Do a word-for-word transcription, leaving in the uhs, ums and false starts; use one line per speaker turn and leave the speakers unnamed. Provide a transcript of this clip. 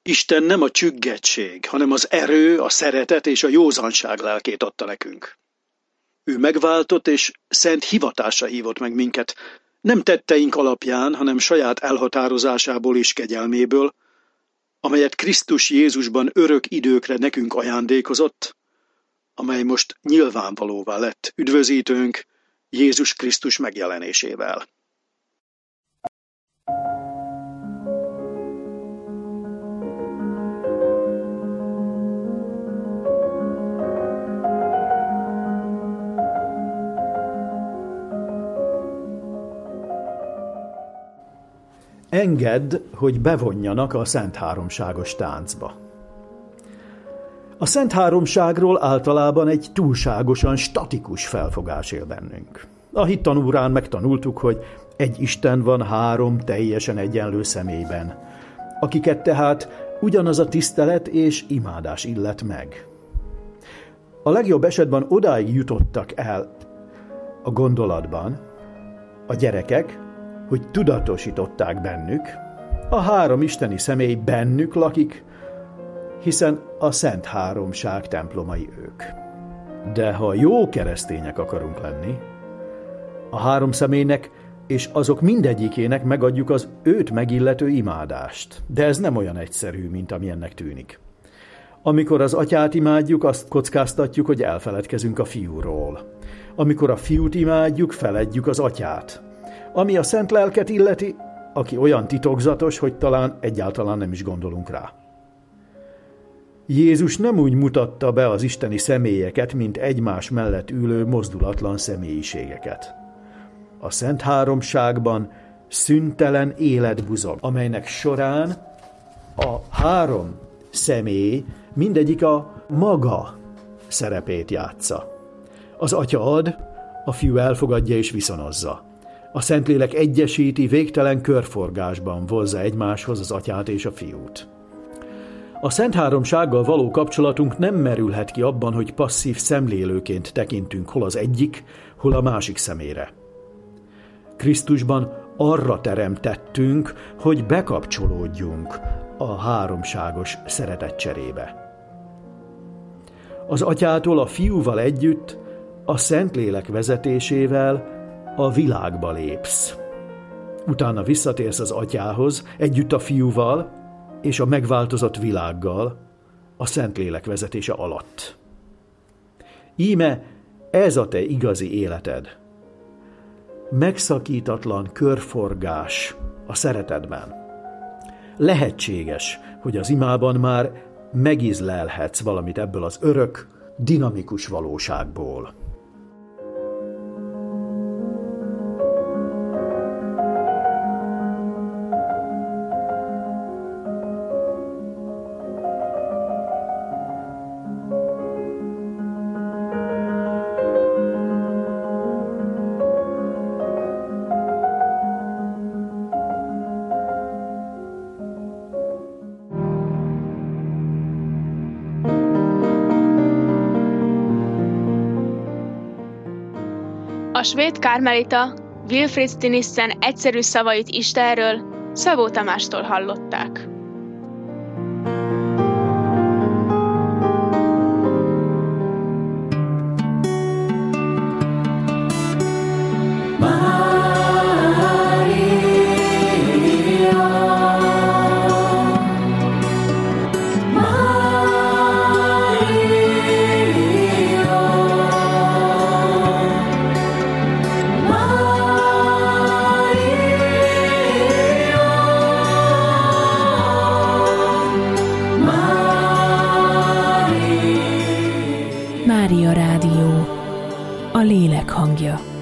Isten nem a csüggettség, hanem az erő, a szeretet és a józanság lelkét adta nekünk. Ő megváltott és szent hivatásra hívott meg minket, nem tetteink alapján, hanem saját elhatározásából és kegyelméből, amelyet Krisztus Jézusban örök időkre nekünk ajándékozott, amely most nyilvánvalóvá lett üdvözítőnk Jézus Krisztus megjelenésével.
Engedd, hogy bevonjanak a Szent Háromságos táncba. A Szent Háromságról általában egy túlságosan statikus felfogás él bennünk. A hittanórán megtanultuk, hogy egy Isten van három teljesen egyenlő személyben, akiket tehát ugyanaz a tisztelet és imádás illet meg. A legjobb esetben odáig jutottak el a gondolatban a gyerekek, hogy tudatosították bennük, a három isteni személy bennük lakik, hiszen a Szent Háromság templomai ők. De ha jó keresztények akarunk lenni, a három személynek és azok mindegyikének megadjuk az őt megillető imádást. De ez nem olyan egyszerű, mint amilyennek tűnik. Amikor az atyát imádjuk, azt kockáztatjuk, hogy elfeledkezünk a fiúról. Amikor a fiút imádjuk, feledjük az atyát. Ami a Szent Lelket illeti, aki olyan titokzatos, hogy talán egyáltalán nem is gondolunk rá. Jézus nem úgy mutatta be az isteni személyeket, mint egymás mellett ülő mozdulatlan személyiségeket. A Szent Háromságban szüntelen élet buzog, amelynek során a három személy mindegyik a maga szerepét játsza. Az atya ad, a fiú elfogadja és viszonozza. A Szentlélek egyesíti, végtelen körforgásban vonzza egymáshoz az atyát és a fiút. A Szent Háromsággal való kapcsolatunk nem merülhet ki abban, hogy passzív szemlélőként tekintünk hol az egyik, hol a másik szemére. Krisztusban arra teremtettünk, hogy bekapcsolódjunk a háromságos szeretetcserébe. Az atyától a fiúval együtt, a Szentlélek vezetésével a világba lépsz. Utána visszatérsz az atyához, együtt a fiúval és a megváltozott világgal a Szentlélek vezetése alatt. Íme ez a te igazi életed. Megszakítatlan körforgás a szeretetben. Lehetséges, hogy az imában már megízlelhetsz valamit ebből az örök, dinamikus valóságból.
A svéd kármelita Wilfrid Stinissen egyszerű szavait Istenről Szabó Tamástól hallották.
Mária Rádió, a lélek hangja.